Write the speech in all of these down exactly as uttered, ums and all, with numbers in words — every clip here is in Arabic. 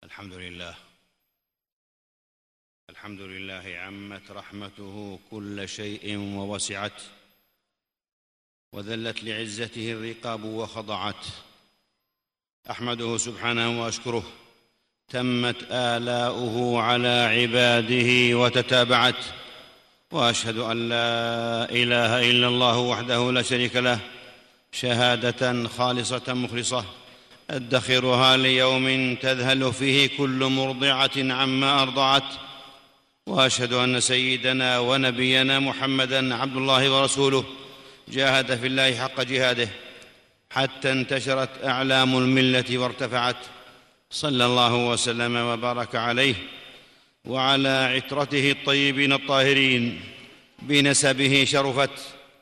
الحمد لله الحمد لله عمت رحمته كل شيء ووسعت، وذلت لعزته الرقاب وخضعت. أحمده سبحانه وأشكره، تمت آلاؤه على عباده وتتابعت، وأشهد أن لا إله إلا الله وحده لا شريك له شهادة خالصة مخلصة أدخرها ليوم تذهل فيه كل مرضعة عما أرضعت. وأشهد أن سيدنا ونبينا محمدًا عبد الله ورسوله، جاهد في الله حق جهاده حتى انتشرت أعلام الملة وارتفعت. صلى الله وسلم وبارك عليه وعلى عترته الطيبين الطاهرين بنسبه شرفت،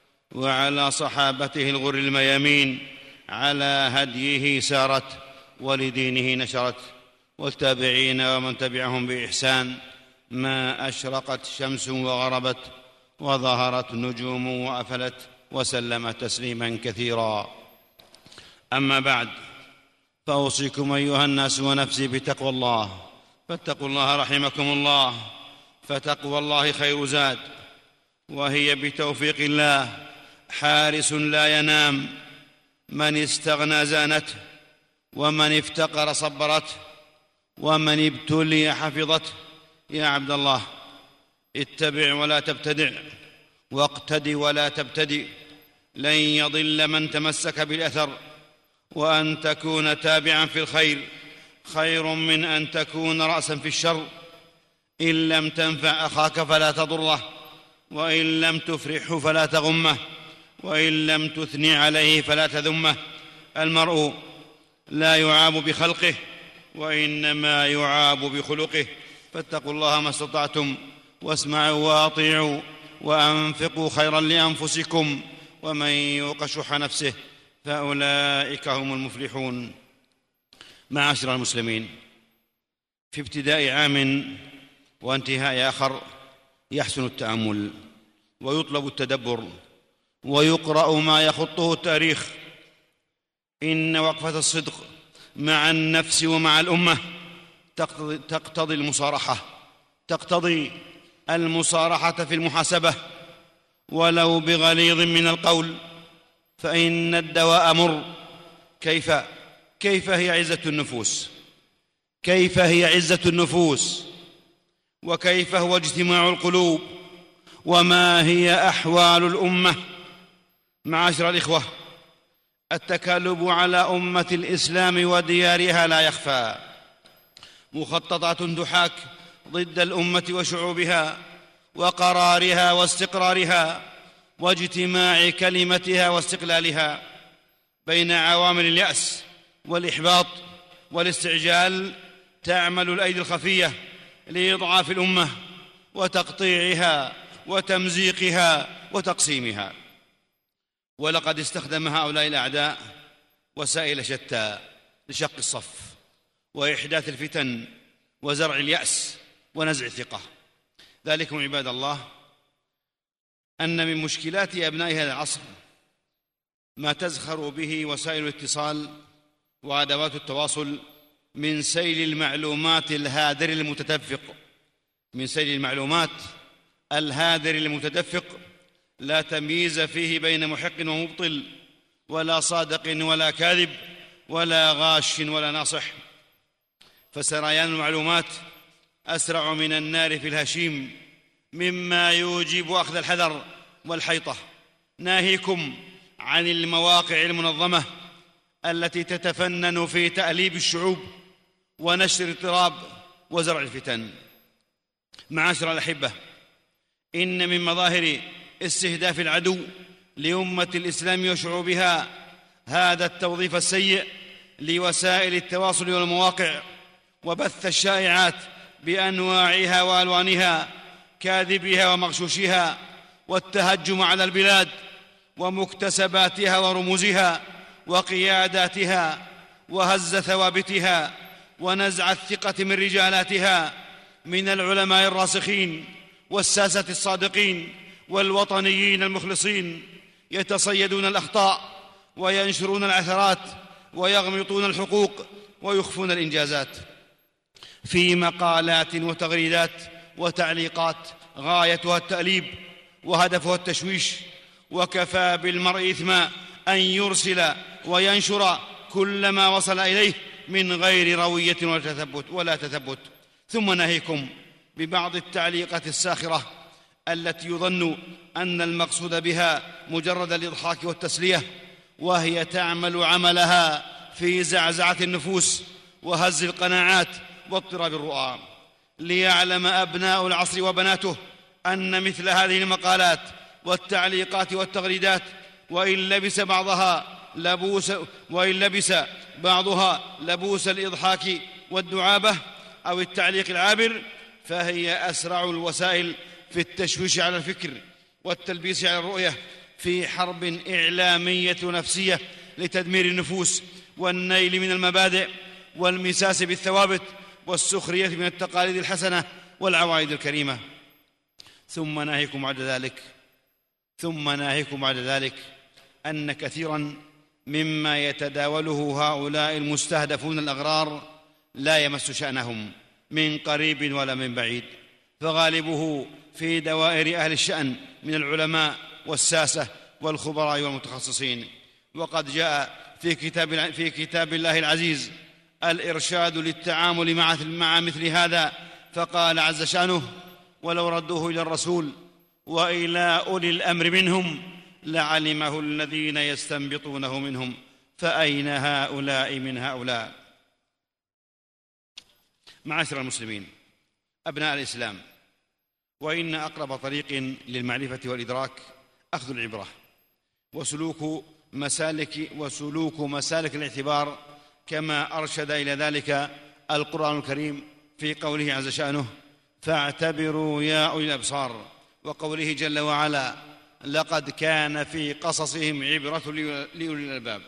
وعلى صحابته الغر الميامين على هديه سارت ولدينه نشرت، والتابعين ومن تبعهم بإحسان ما أشرقت شمس وغربت وظهرت نجوم وأفلت، وسلم تسليما كثيرا. أما بعد، فأوصيكم أيها الناس ونفسي بتقوى الله، فاتقوا الله رحمكم الله، فتقوى الله خير زاد، وهي بتوفيق الله حارس لا ينام. من استغنى زانته، ومن افتقر صبرته، ومن ابتلي حفظته. يا عبد الله، اتبع ولا تبتدع، واقتد ولا تبتدئ. لن يضل من تمسك بالأثر، وأن تكون تابعا في الخير خير من أن تكون رأسا في الشر. إن لم تنفع أخاك فلا تضره، وإن لم تفرحه فلا تغمه، وإن لم تثني عليه فلا تذمه. المرء لا يعاب بخلقه، وإنما يعاب بخلقه. فاتقوا الله ما استطعتم، واسمعوا وأطيعوا، وأنفقوا خيرا لأنفسكم، ومن يوق شح نفسه فأولئك هم المفلحون. معاشر المسلمين، في ابتداء عام وانتهاء آخر يحسن التأمل، ويطلب التدبر، ويقرأ ما يخطه التاريخ. إن وقفة الصدق مع النفس ومع الأمة تقتضي, تقتضي المصارحة تقتضي المصارحة في المحاسبة، ولو بغليظ من القول، فإن الدواء مر. كيف كيف هي عزة النفوس كيف هي عزة النفوس وكيف هو اجتماع القلوب، وما هي أحوال الأمة. معاشر الإخوة، التكالب على أمة الإسلام وديارها لا يخفى. مخططات تحاك ضد الأمة وشعوبها وقرارها واستقرارها واجتماع كلمتها واستقلالها. بين عوامل اليأس والإحباط والاستعجال تعمل الأيدي الخفية لإضعاف الأمة وتقطيعها وتمزيقها وتقسيمها. ولقد استخدم هؤلاء الأعداء وسائل شتى لشق الصف وإحداث الفتن وزرع اليأس ونزع الثقة. ذلكم عباد الله أن من مشكلات أبناء هذا العصر ما تزخر به وسائل الاتصال وأدوات التواصل من سيل المعلومات الهادر المتدفق من سيل المعلومات الهادر المتدفق لا تمييز فيه بين محق ومبطل، ولا صادق ولا كاذب، ولا غاش ولا ناصح. فسريان المعلومات أسرع من النار في الهشيم، مما يوجب أخذ الحذر والحيطة. ناهيكم عن المواقع المنظمة التي تتفنن في تأليب الشعوب ونشر الاضطراب وزرع الفتن. معاشر الأحبة، إن من مظاهر استهداف العدو لأمة الإسلام وشعوبها هذا التوظيف السيء لوسائل التواصل والمواقع، وبث الشائعات بأنواعها وألوانها، كاذبها ومغشوشها، والتهجم على البلاد ومكتسباتها ورموزها وقياداتها، وهز ثوابتها، ونزع الثقة من رجالاتها من العلماء الراسخين والساسة الصادقين والوطنيين المخلصين، يتصيدون الأخطاء وينشرون العثرات ويغمطون الحقوق ويخفون الإنجازات. في مقالات وتغريدات وتعليقات غايتها التأليب وهدفها التشويش، وكفى بالمرء إثما أن يرسل وينشر كل ما وصل إليه من غير روية ولا تثبت, ولا تثبت. ثم ناهيكم ببعض التعليقات الساخرة التي يظن أن المقصود بها مجرد الإضحاك والتسلية، وهي تعمل عملها في زعزعة النفوس وهز القناعات واضطراب الرؤى. ليعلم أبناء العصر وبناته أن مثل هذه المقالات والتعليقات والتغريدات وإن لبس بعضها لبوس وإن لبس بعضها لبوس الإضحاك والدعابة أو التعليق العابر، فهي أسرع الوسائل في التشويش على الفكر والتلبيس على الرؤية، في حرب إعلامية نفسية لتدمير النفوس والنيل من المبادئ والمساس بالثوابت والسخرية من التقاليد الحسنة والعوائد الكريمة. ثم ناهيكم بعد ذلك ثم ناهيكم بعد ذلك أن كثيرا مما يتداوله هؤلاء المستهدفون الأغرار لا يمس شأنهم من قريب ولا من بعيد، فغالبه في دوائر أهل الشأن من العلماء والساسة والخبراء والمتخصصين. وقد جاء في كتاب, في كتاب الله العزيز الإرشاد للتعامل مع, مع مثل هذا، فقال عز شأنه: ولو ردوه إلى الرسول وإلى أولي الأمر منهم لعلمه الذين يستنبطونه منهم فأين هؤلاء من هؤلاء. معاشر المسلمين أبناء الإسلام، وإن أقرب طريق للمعرفة والإدراك أخذ العبرة وسلوك مسالك, وسلوك مسالك الاعتبار، كما أرشد إلى ذلك القرآن الكريم في قوله عز شأنه: فاعتبروا يا أولي الأبصار، وقوله جل وعلا: لقد كان في قصصهم عبرة لأولي الألباب.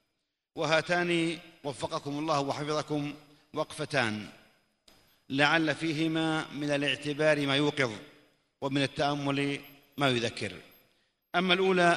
وهاتان وفقكم الله وحفظكم وقفتان لعل فيهما من الاعتبار ما يوقظ ومن التأمل ما يذكر. أما الأولى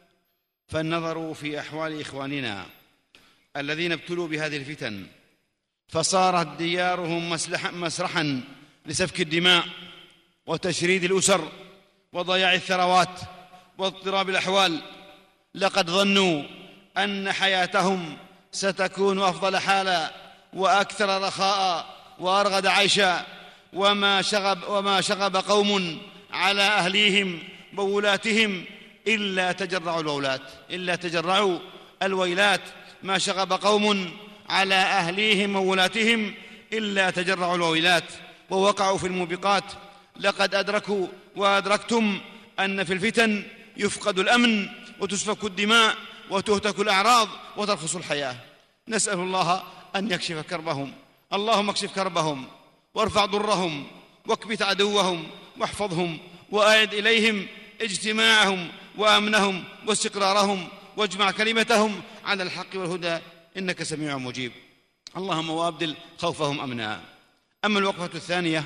فالنظر في أحوال إخواننا الذين ابتلوا بهذه الفتن، فصارت ديارهم مسرحا لسفك الدماء وتشريد الأسر وضياع الثروات واضطراب الأحوال. لقد ظنوا أن حياتهم ستكون أفضل حالا وأكثر رخاء وأرغد عيشا، وما شغب, وما شغب قوم على أهليهم وولاتهم إلا تجرعوا الويلات إلا تجرعوا الويلات ما شغب قوم على أهليهم وولاتهم إلا تجرعوا الويلات ووقعوا في الموبقات. لقد أدركوا وأدركتم أن في الفتن يفقد الأمن وتسفك الدماء وتهتك الأعراض وترخص الحياة. نسأل الله أن يكشف كربهم. اللهم اكشف كربهم وارفع ضرهم واكبت عدوهم واحفظهم وأعد إليهم اجتماعهم وأمنهم واستقرارهم، واجمع كلمتهم على الحق والهدى، إنك سميع مجيب. اللهم وأبدل خوفهم أمنا. أما الوقفة الثانية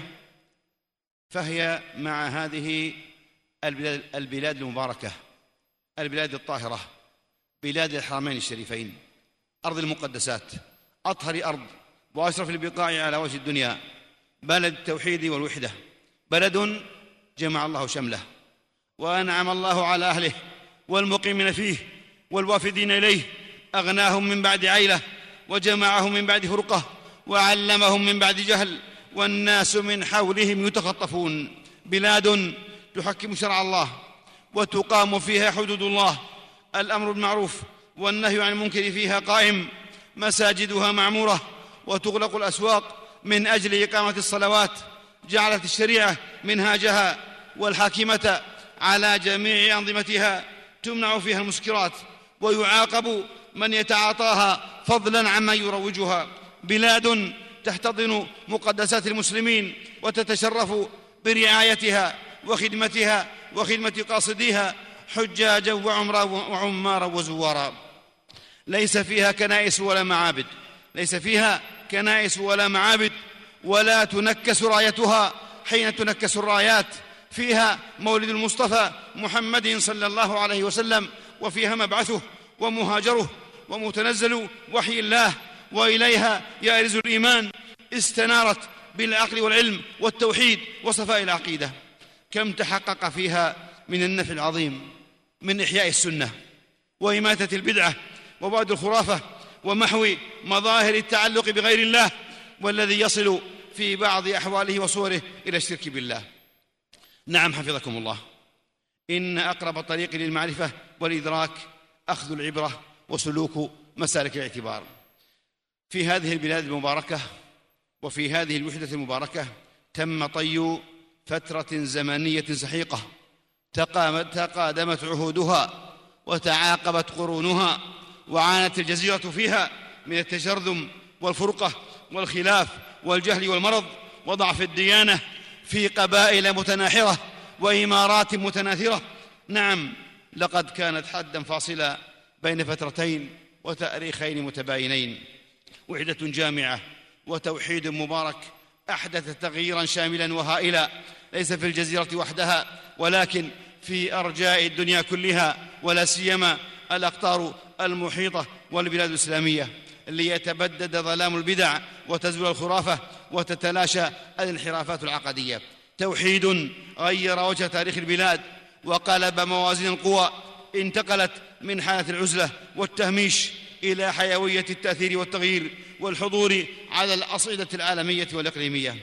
فهي مع هذه البلاد المباركة، البلاد الطاهرة، بلاد الحرمين الشريفين، أرض المقدسات، أطهر أرض وأشرف البقاع على وجه الدنيا، بلد التوحيد والوحدة، بلد جمع الله شمله وأنعم الله على أهله والمقيمين فيه والوافدين إليه، أغناهم من بعد عيلة وجمعهم من بعد فرقة وعلمهم من بعد جهل، والناس من حولهم يتخطفون. بلاد تحكم شرع الله وتقام فيها حدود الله، الأمر بالمعروف والنهي عن المنكر فيها قائم، مساجدها معمورة وتغلق الأسواق من أجل إقامة الصلوات. جعلت الشريعة منهاجها والحاكمة على جميع أنظمتها، تمنع فيها المسكرات ويعاقب من يتعاطاها فضلا عما يروجها. بلاد تحتضن مقدسات المسلمين وتتشرف برعايتها وخدمتها وخدمة قاصديها حجاجا وعمارا وزوارا. ليس فيها كنائس ولا معابد ليس فيها كنائس ولا معابد ولا تنكس رايتها حين تنكس الرايات. فيها مولد المصطفى محمد صلى الله عليه وسلم، وفيها مبعثه ومهاجره ومتنزل وحي الله، وإليها يأرز الإيمان استنارت بالعقل والعلم والتوحيد وصفاء العقيدة. كم تحقق فيها من النفع العظيم من إحياء السنة وإماتة البدعة وبعد الخرافة ومحو مظاهر التعلق بغير الله، والذي يصل في بعض أحواله وصوره إلى الشرك بالله. نعم حفظكم الله، إن أقرب طريق للمعرفة والإدراك أخذ العبرة وسلوك مسالك الاعتبار. في هذه البلاد المباركة وفي هذه الوحدة المباركة تم طي فترة زمنية سحيقة تقادمت عهودها وتعاقبت قرونها، وعانت الجزيرة فيها من التشرذم والفرقة والخلاف والجهل والمرض وضعف الديانة في قبائل متناحرة وإمارات متناثرة. نعم، لقد كانت حداً فاصلا بين فترتين وتاريخين متباينين. وحدة جامعة وتوحيد مبارك أحدث تغييراً شاملاً وهائلاً، ليس في الجزيرة وحدها ولكن في أرجاء الدنيا كلها، ولا سيما الأقطار المحيطة والبلاد الإسلامية، ليتبدد ظلام البدع وتزول الخرافة وتتلاشى الانحرافات العقدية. توحيد غير وجه تاريخ البلاد وقلب موازين القوى، انتقلت من حالة العزلة والتهميش إلى حيوية التأثير والتغيير والحضور على الأصعدة العالمية والإقليمية.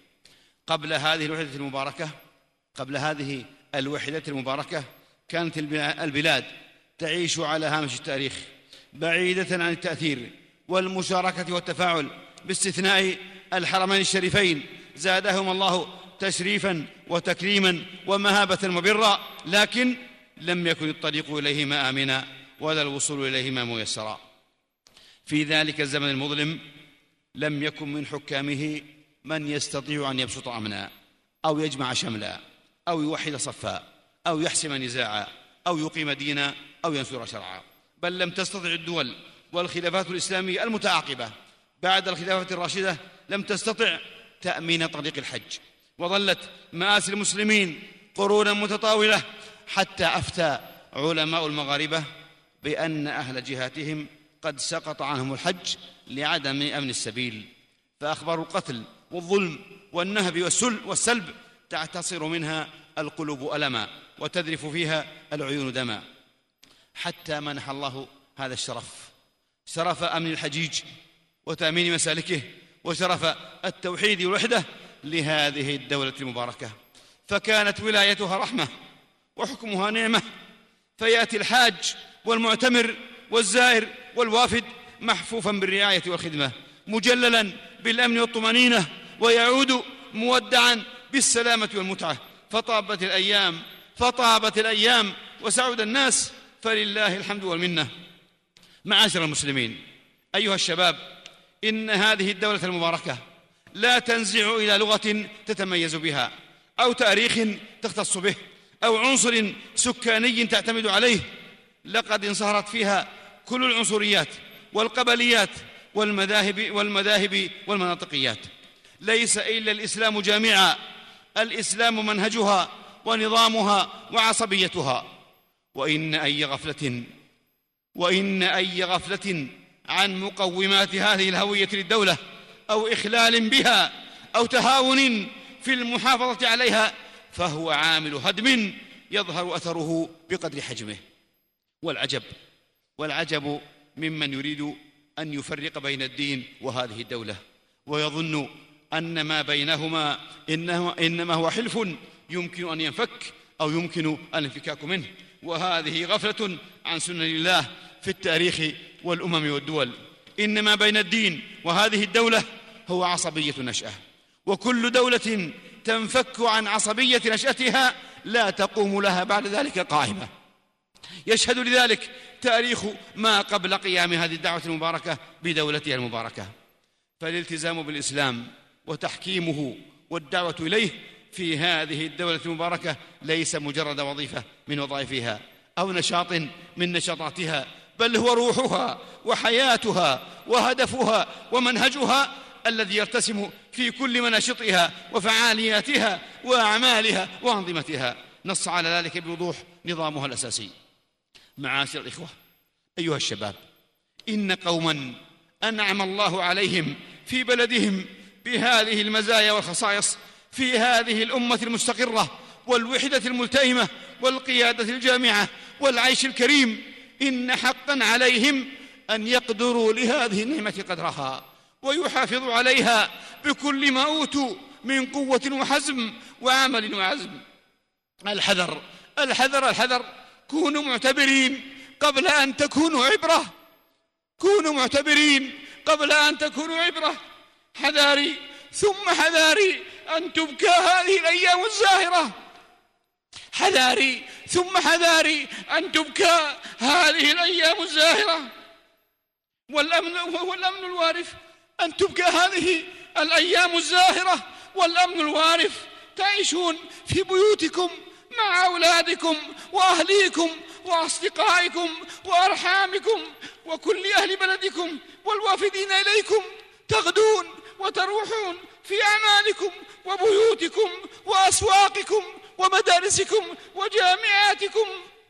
قبل هذه الوحدة المباركة قبل هذه الوحدة المباركة كانت البلاد تعيش على هامش التاريخ، بعيدة عن التأثير والمشاركة والتفاعل، باستثناء الحرمين الشريفين زادهم الله تشريفاً وتكريماً ومهابة وبرا، لكن لم يكن الطريق إليهما آمنا ولا الوصول إليهما ميسرا. في ذلك الزمن المظلم لم يكن من حكامه من يستطيع أن يبسط أمنا أو يجمع شملا أو يوحد صفا أو يحسم نزاعا أو يقيم دينا أو ينصر شرعا، بل لم تستطع الدول والخلافات الإسلامية المتعاقبة بعد الخلافة الراشدة لم تستطع تأمين طريق الحج، وظلت مآسي المسلمين قرونا متطاولة، حتى أفتى علماء المغاربة بأن أهل جهاتهم قد سقط عنهم الحج لعدم أمن السبيل، فأخبار القتل والظلم والنهب والسلب تعتصر منها القلوب ألما وتذرف فيها العيون دما، حتى منح الله هذا الشرف، شرف أمن الحجيج وتأمين مسالكه وشرف التوحيد والوحدة لهذه الدولة المباركة، فكانت ولايتها رحمة وحكمها نعمة، فيأتي الحاج والمعتمر والزائر والوافد محفوفا بالرعاية والخدمة، مجللا بالأمن والطمأنينة، ويعود مودعا بالسلامة والمتعة. فطابت الأيام فطابت الأيام وسعد الناس، فلله الحمد والمنة. معاشر المسلمين، أيها الشباب، إن هذه الدولة المباركة لا تنزع إلى لغة تتميز بها أو تاريخ تختص به أو عنصر سكاني تعتمد عليه، لقد انصهرت فيها كل العنصريات والقبليات والمذاهب والمذاهب والمناطقيات. ليس إلا الإسلام جامعا، الإسلام منهجها ونظامها وعصبيتها، وإن أي غفلة وإن أي غفلة عن مقومات هذه الهوية للدولة أو إخلال بها أو تهاون في المحافظة عليها فهو عامل هدم يظهر أثره بقدر حجمه. والعجب والعجب ممن يريد أن يفرق بين الدين وهذه الدولة ويظن أن ما بينهما إنما هو حلف يمكن أن ينفك أو يمكن الانفكاك منه، وهذه غفلة عن سنن الله في التاريخ والأمم والدول. إنما بين الدين وهذه الدولة هو عصبية نشأة، وكل دولة تنفك عن عصبية نشأتها لا تقوم لها بعد ذلك قائمة. يشهد لذلك تاريخ ما قبل قيام هذه الدعوة المباركة بدولتها المباركة. فالالتزام بالإسلام وتحكيمه والدعوة إليه في هذه الدولة المباركة ليس مجرد وظيفة من وظائفها أو نشاط من نشاطاتها، بل هو روحها وحياتها وهدفها ومنهجها الذي يرتسم في كل مناشطها وفعالياتها وأعمالها وأنظمتها. نص على ذلك بوضوح نظامها الأساسي. معاشر الإخوة، أيها الشباب، إن قوما أنعم الله عليهم في بلدهم بهذه المزايا والخصائص في هذه الأمة المستقرة والوحدة الملتئمة والقيادة الجامعة والعيش الكريم، إن حقا عليهم أن يقدروا لهذه النعمة قدرها ويحافظوا عليها بكل ما أوتوا من قوة وحزم وعمل وعزم. الحذر الحذر الحذر، كونوا معتبرين قبل أن تكونوا عبرة، كونوا معتبرين قبل أن تكونوا عبرة. حذاري ثم حذاري أن تبكى هذه الأيام الزاهرة، حذاري ثم حذاري أن تبكى هذه الأيام الزاهرة، والأمن, والأمن الوارف أن تبكى هذه الأيام الزاهرة والأمن الوارف. تعيشون في بيوتكم مع أولادكم وأهليكم وأصدقائكم وأرحامكم وكل أهل بلدكم والوافدين إليكم، تغدون وتروحون في أعمالكم وبيوتكم وأسواقكم ومدارسكم وجامعاتكم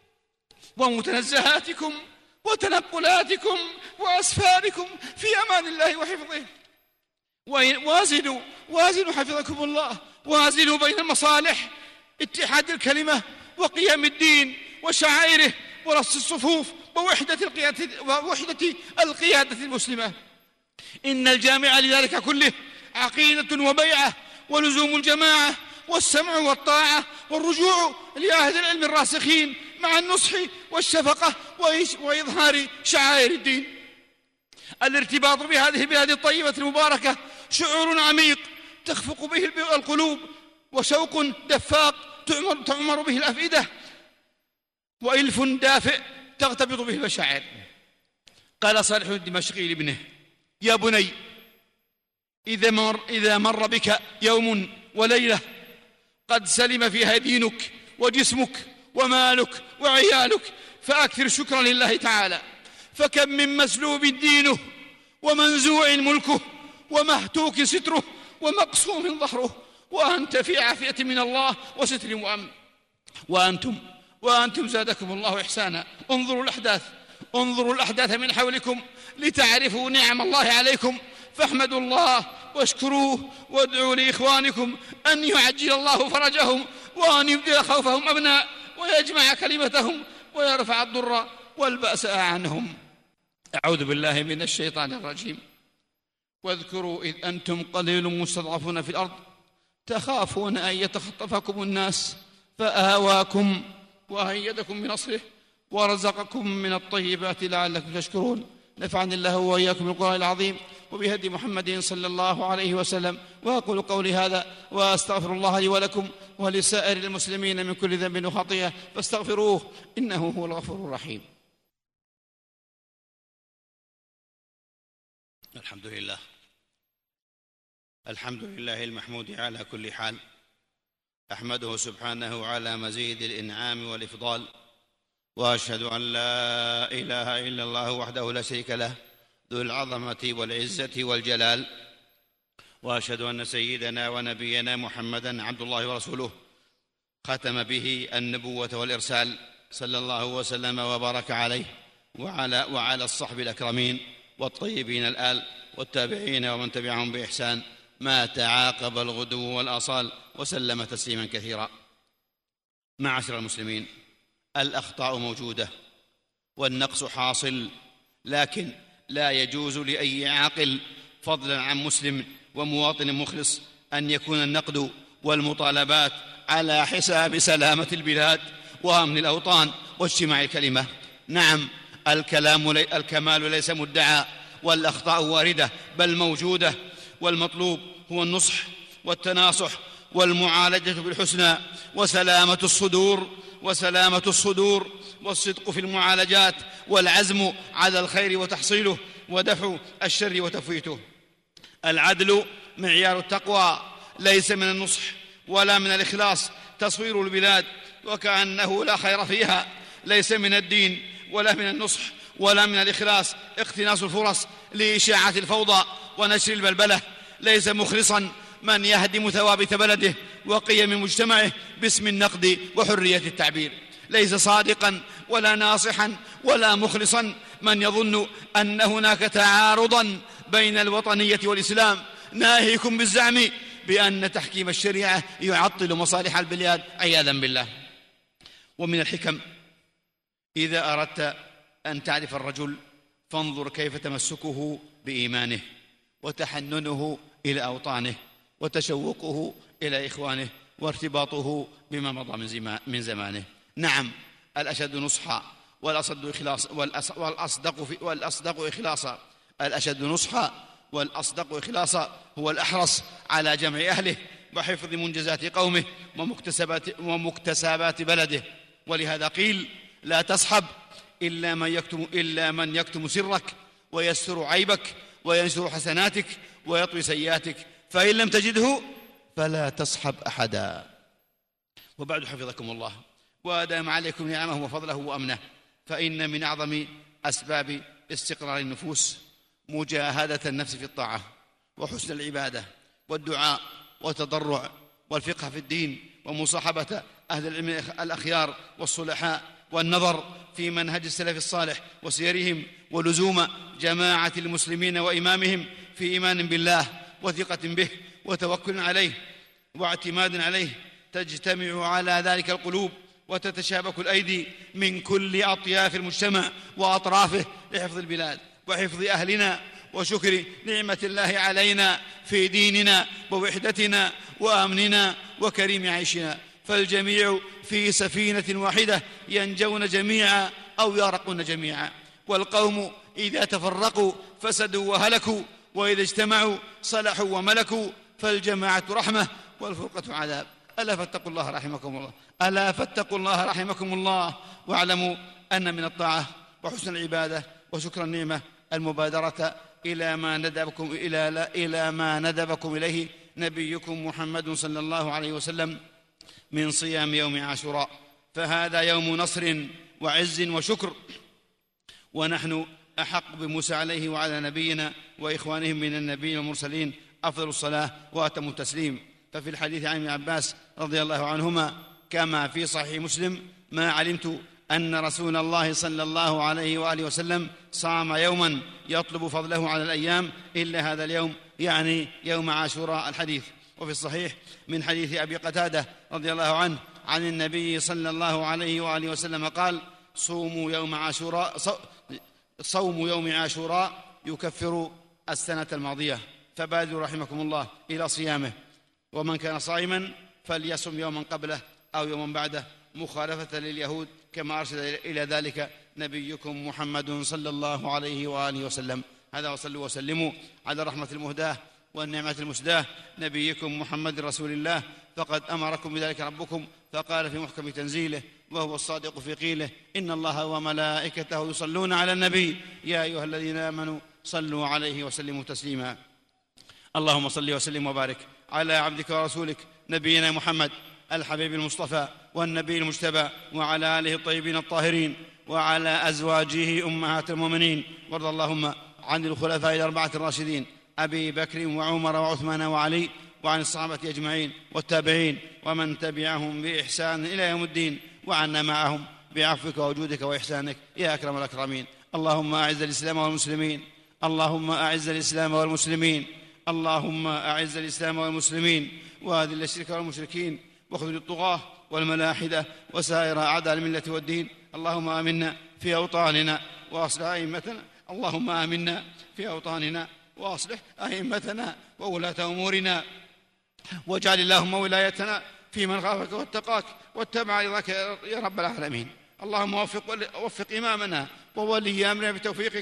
ومتنزهاتكم وتنقلاتكم وأسفاركم في أمان الله وحفظه. وازنوا وازنوا حفظكم الله، وازنوا بين المصالح، اتحاد الكلمة وقيام الدين وشعائره ورص الصفوف ووحدة القيادة, ووحدة القيادة المسلمة. إن الجامع لذلك كله عقيدة وبيعة ولزوم الجماعة والسمع والطاعة والرجوع لأهل العلم الراسخين مع النصح والشفقة وإظهار شعائر الدين. الارتباط بهذه البلاد الطيبة المباركة شعور عميق تخفق به القلوب، وشوق دفاق تعمر به الأفئدة، وإلف دافئ تغتبط به المشاعر. قال صالح الدمشقي لابنه: يا بني، إذا مر, إذا مر بك يوم وليلة قد سلم فيها دينك وجسمك ومالك وعيالك فأكثر شكرا لله تعالى، فكم من مسلوب دينه ومنزوع ملكه ومهتوك ستره ومقسوم ظهره، وأنت في عافية من الله وستر وأمن. وأنتم وأنتم زادكم الله إحسانا، انظروا الأحداث انظروا الأحداث من حولكم لتعرفوا نعم الله عليكم، فاحمدوا الله واشكروه وادعوا لإخوانكم أن يعجل الله فرجهم وأن يبدل خوفهم أبناء ويجمع كلمتهم ويرفع الضر والبأس عنهم. أعوذ بالله من الشيطان الرجيم. واذكروا إذ أنتم قليل مستضعفون في الأرض تخافون أن يتخطفكم الناس فآواكم وأيدكم بنصره ورزقكم من الطيبات لعلكم تشكرون. نفعني الله وإياكم بالقرآن العظيم وبهدي محمد صلى الله عليه وسلم. وأقول قولي هذا وأستغفر الله لي ولكم ولسائر المسلمين من كل ذنب وخطيئة فاستغفروه إنه هو الغفور الرحيم. الحمد لله الحمد لله المحمود على كل حال. أحمده سبحانه على مزيد الإنعام والإفضال، وأشهد أن لا إله إلا الله وحده لا شريك له ذو العظمة والعزة والجلال، وأشهد أن سيدنا ونبينا محمدًا عبد الله ورسوله ختم به النبوة والإرسال، صلى الله وسلم وبارك عليه وعلى, وعلى الصحب الأكرمين والطيبين الآل والتابعين ومن تبعهم بإحسان ما تعاقب الغدو والآصال، وسلم تسليما كثيرا. معاشر المسلمين، الأخطاء موجودة والنقص حاصل، لكن لا يجوز لأي عاقل فضلا عن مسلم ومواطن مخلص أن يكون النقد والمطالبات على حساب سلامة البلاد وأمن الأوطان واجتماع الكلمة. نعم، الكلام لي الكمال ليس مدعى، والأخطاء واردة بل موجودة، والمطلوب هو النصح والتناصح والمعالجة بالحسنى وسلامة الصدور وسلامة الصدور والصدق في المعالجات والعزم على الخير وتحصيله ودفع الشر وتفويته. العدل معيار التقوى، ليس من النصح ولا من الإخلاص تصوير البلاد وكأنه لا خير فيها، ليس من الدين ولا من النصح ولا من الإخلاص اقتناص الفرص لإشاعة الفوضى ونشر البلبلة، ليس مخلصا من يهدم ثوابت بلده وقيم مجتمعه باسم النقد وحرية التعبير، ليس صادقا ولا ناصحا ولا مخلصا من يظن أن هناك تعارضا بين الوطنية والإسلام، ناهيكم بالزعم بأن تحكيم الشريعة يعطل مصالح البلاد عياذا بالله. ومن الحكم إذا أردت أن تعرف الرجل فانظر كيف تمسكه بإيمانه وتحننه إلى أوطانه وتشوقه إلى إخوانه وارتباطه بما مضى من زمانه. نعم، الأشد نصحا والأصد إخلاص والأصدق, في والأصدق إخلاصا الأشد نصحا والأصدق إخلاصا هو الأحرص على جمع أهله وحفظ منجزات قومه ومكتسبات, ومكتسبات بلده. ولهذا قيل: لا تصحب إلا من يكتم, إلا من يكتم سرك ويستر عيبك وينشر حسناتك ويطوي سيئاتك، فإن لم تجده فلا تصحب أحدا. وبعد، حفظكم الله وأدام عليكم نعمه وفضله وأمنه، فإن من أعظم أسباب استقرار النفوس مجاهدة النفس في الطاعة وحسن العبادة والدعاء والتضرع والفقه في الدين ومصاحبة أهل العلم الأخيار والصلحاء والنظر في منهج السلف الصالح وسيرهم ولزوم جماعة المسلمين وإمامهم في إيمان بالله وثقة به وتوكل عليه واعتماد عليه. تجتمع على ذلك القلوب وتتشابك الأيدي من كل أطياف المجتمع وأطرافه لحفظ البلاد وحفظ أهلنا وشكر نعمة الله علينا في ديننا ووحدتنا وأمننا وكريم عيشنا. فالجميع في سفينة واحدة ينجون جميعا أو يرقون جميعا. والقوم إذا تفرقوا فسدوا وهلكوا، وإذا اجتمعوا صلحوا وملكوا. فالجماعة رحمة والفرقة عذاب. ألا فاتقوا الله رحمكم الله ألا فاتقوا الله رحمكم الله واعلموا أن من الطاعة وحسن العبادة وشكر النعمة المبادرة إلى ما ندبكم إلى إلى ما ندبكم إليه نبيكم محمد صلى الله عليه وسلم من صيام يوم عاشوراء، فهذا يوم نصر وعز وشكر، ونحن أحق بموسى عليه وعلى نبينا وإخوانهم من النبيين والمرسلين أفضل الصلاة وأتم التسليم. ففي الحديث عن ابن عباس رضي الله عنهما كما في صحيح مسلم: ما علمت أن رسول الله صلى الله عليه وآله وسلم صام يوما يطلب فضله على الأيام إلا هذا اليوم، يعني يوم عاشوراء الحديث. وفي الصحيح من حديث أبي قتادة رضي الله عنه عن النبي صلى الله عليه وآله وسلم قال: صوموا يوم عاشوراء صوم يوم عاشوراء يكفر السنة الماضية، فبادروا رحمكم الله إلى صيامه. ومن كان صائما فليصم يوما قبله أو يوما بعده مخالفة لليهود، كما أرشد إلى ذلك نبيكم محمد صلى الله عليه وآله وسلم. هذا، وصلوا وسلموا على الرحمة المهداة والنعمة المسداة نبيكم محمد رسول الله، فقد أمركم بذلك ربكم فقال في محكم تنزيله وهو الصادق في قيله: إن الله وملائكته يصلون على النبي يا أيها الذين آمنوا صلوا عليه وسلموا تسليما. اللهم صل وسلم وبارك على عبدك ورسولك نبينا محمد الحبيب المصطفى والنبي المجتبى، وعلى آله الطيبين الطاهرين، وعلى أزواجه أمهات المؤمنين. وارض اللهم عن الخلفاء الأربعة الراشدين أبي بكر وعمر وعثمان وعلي، وعن الصحابة أجمعين والتابعين ومن تبعهم بإحسان إلى يوم الدين، وعنا معهم بعفوك وجودك وإحسانك يا أكرم الأكرمين. اللهم أعز الإسلام والمسلمين اللهم أعز الإسلام والمسلمين اللهم أعز الإسلام والمسلمين وأذل الشرك والمشركين واخذل الطغاة والملاحدة وسائر أعداء الملة والدين. اللهم آمنا في أوطاننا وأصلح أئمتنا اللهم آمنا في أوطاننا وأصلح أئمتنا وولاة أمورنا، واجعل اللهم ولايتنا في من خافك واتقاك واتبع رضاك يا رب العالمين. اللهم وفق, وفق إمامنا وولي أمرنا بتوفيقك،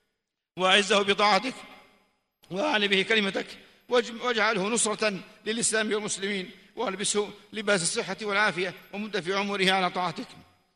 وأعزه بطاعتك، وأعلي به كلمتك، واجعله نصرة للإسلام والمسلمين، والبسه لباس الصحة والعافية، ومد في عمره على طاعتك،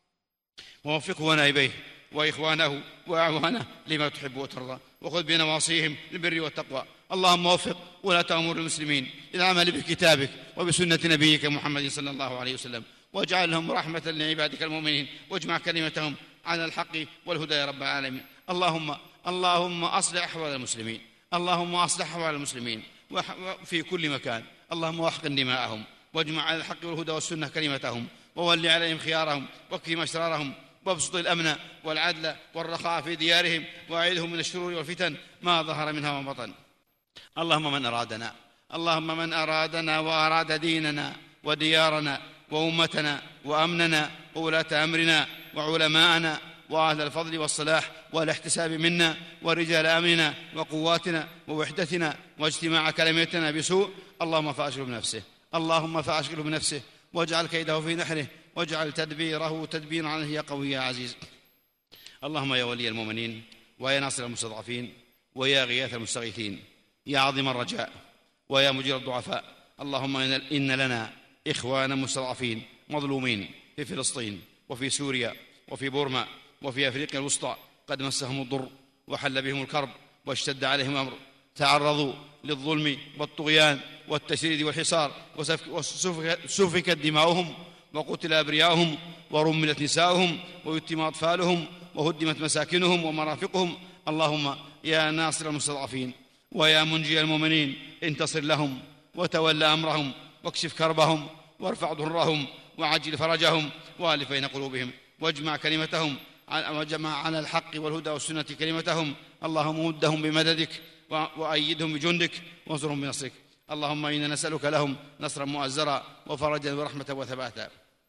ووفقه ونائبيه وإخوانه وأعوانه لما تحب وترضى، وخذ بنواصيهم للبر والتقوى. اللهم وفق ولاة أمور المسلمين للعمل بكتابك وبسنة نبيك محمد صلى الله عليه وسلم، واجعلهم رحمة لعبادك المؤمنين، واجمع كلمتهم على الحق والهدى يا رب العالمين. اللهم اللهم أصلح أحوال المسلمين اللهم أصلح أحوال المسلمين في كل مكان. اللهم واحقن دماءهم، واجمع على الحق والهدى والسنة كلمتهم، وول عليهم خيارهم، واكفهم أشرارهم، وابسط الأمن والعدل والرخاء في ديارهم، وأعيذهم من الشرور والفتن ما ظهر منها وما بطن. اللهم من أرادنا اللهم من أرادنا وأراد ديننا وديارنا وأمتنا وأمننا وولاة أمرنا وعلماءنا وأهل الفضل والصلاح والاحتساب منا ورجال أمننا وقواتنا ووحدتنا واجتماع كلمتنا بسوء، اللهم فأشغله بنفسه اللهم فأشغله بنفسه واجعل كيده في نحره واجعل تدبيره تدبيرا عليه يا قوي يا عزيز. اللهم يا ولي المؤمنين ويا ناصر المستضعفين ويا غياث المستغيثين يا عظيم الرجاء ويا مجير الضعفاء، اللهم إن لنا إخوانا مستضعفين مظلومين في فلسطين وفي سوريا وفي بورما وفي أفريقيا الوسطى قد مسهم الضر وحل بهم الكرب واشتد عليهم الأمر، تعرضوا للظلم والطغيان والتشريد والحصار وسفكت دماؤهم وقتل أبرياؤهم ورملت نساؤهم ويتم أطفالهم وهدمت مساكنهم ومرافقهم. اللهم يا ناصر المستضعفين ويا منجي المؤمنين انتصر لهم وتولى أمرهم واكشف كربهم وارفع ضرهم وعجل فرجهم وألف بين قلوبهم واجمع كلمتهم وجمع على الحق والهدى والسنة كلمتهم. اللهم مدهم بمددك وأيدهم بجندك وانصرهم بنصرك. اللهم إنا نسألك لهم نصرا مؤزرا وفرجا ورحمة وثباتا.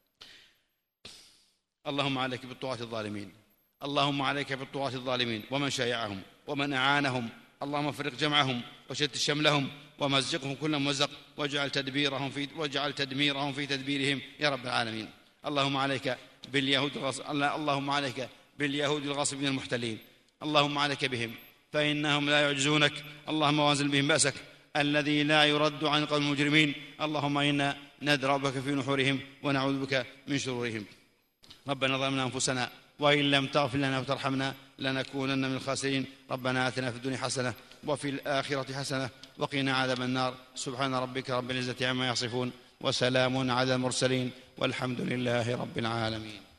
اللهم عليك بالطغاة الظالمين اللهم عليك بالطغاة الظالمين ومن شايعهم ومن أعانهم، اللهم فرق جمعهم وشتت شملهم ومزقهم كل ممزق واجعل تدبيرهم في واجعل تدميرهم في تدبيرهم يا رب العالمين. اللهم عليك باليهود الغصب اللهم عليك باليهود الغاصبين المحتلين، اللهم عليك بهم فإنهم لا يعجزونك، اللهم وانزل بهم بأسك الذي لا يرد عن قوم المجرمين. اللهم إنا ندرأ بك في نحورهم ونعوذ بك من شرورهم. ربنا ظلمنا أنفسنا وإن لم تغفر لنا وترحمنا لنكونن من الخاسرين. ربنا آتنا في الدنيا حسنة وفي الآخرة حسنة وقنا عذاب النار. سبحان ربك رب العزة عما يصفون وسلام على المرسلين والحمد لله رب العالمين.